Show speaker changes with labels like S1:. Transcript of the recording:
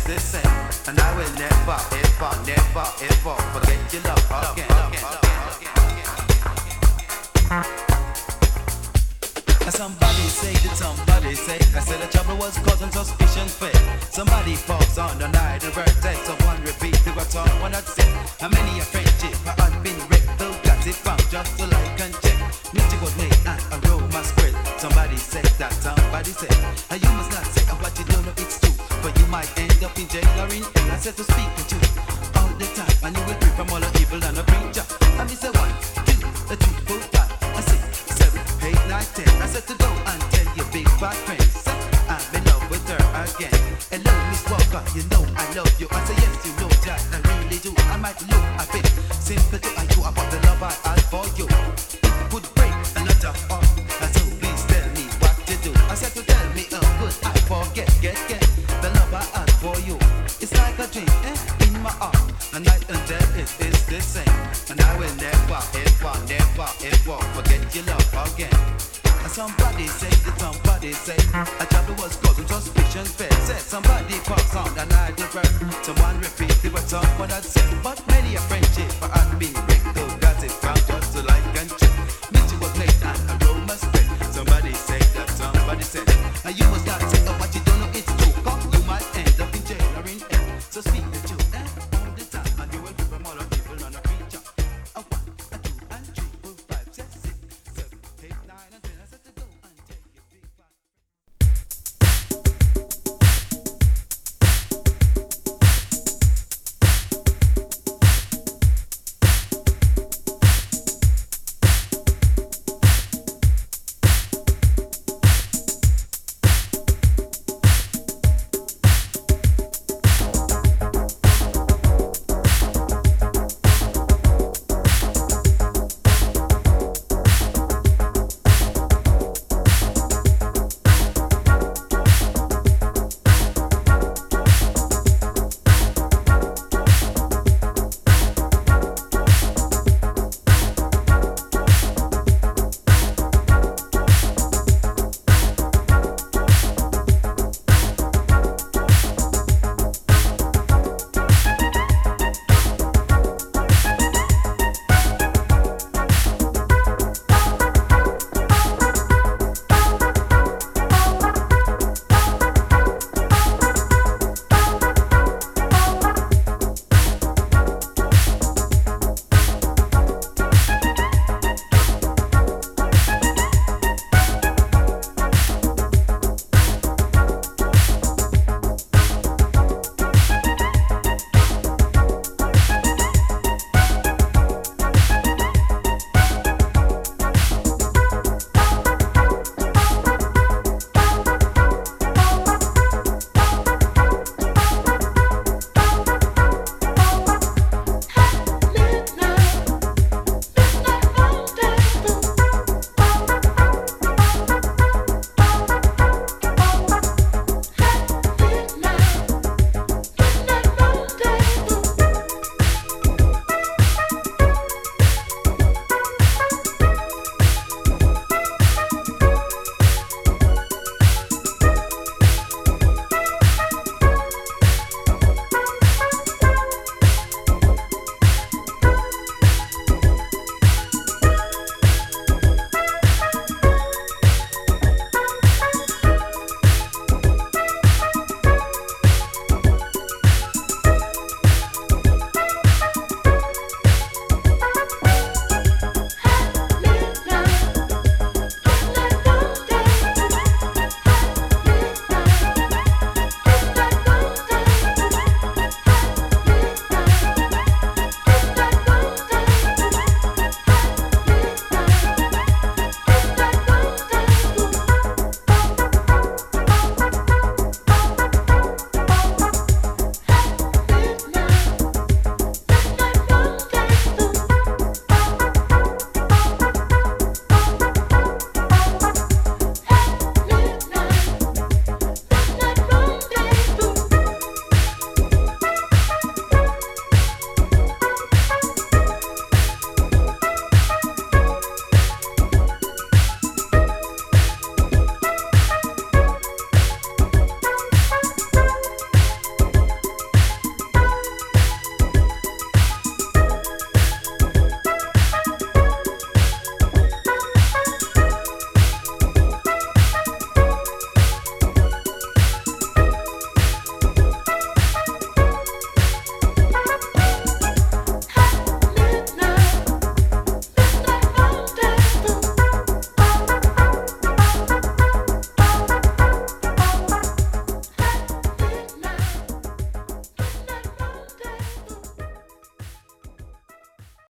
S1: is the same. And I will never, ever, never, ever forget your love again. Somebody say that somebody say I said the trouble was causing suspicion fed. Somebody falls on the night of birthday. Someone repeat the song when I said how many a friendship I had been wrecked. Though got it found just to like and check. Music was made and aroma spread. Somebody said that somebody said you must not say what you don't know it's true, but you might end up in jail or in hell. I said to speak to you all the time and you will free from all the evil and the preacher. And me say 1, 2, 3, 4, 5, I say 7, 8, 9, 10. I said to go and tell your big bad friends I'm in love with her again. Hello, Miss Walker, you know I love you. I say yes, you know that I really do. I might look a bit simple to you about the love I had for you. It would break a lot of heart. So please tell me what you do. I said to tell me good I forget, get the love I had for you. It's like a dream in my heart. A night and day it is the same. And I will never, ever, never, ever forget your love again. Somebody say that somebody say a trouble was causing suspicion fed. Said somebody pass on the night of birth. Someone repeat the word someone had said. But many a friendship had been wrecked. Though got it found just to like and check. Music was made and aroma spread. Somebody say that somebody said and you must not say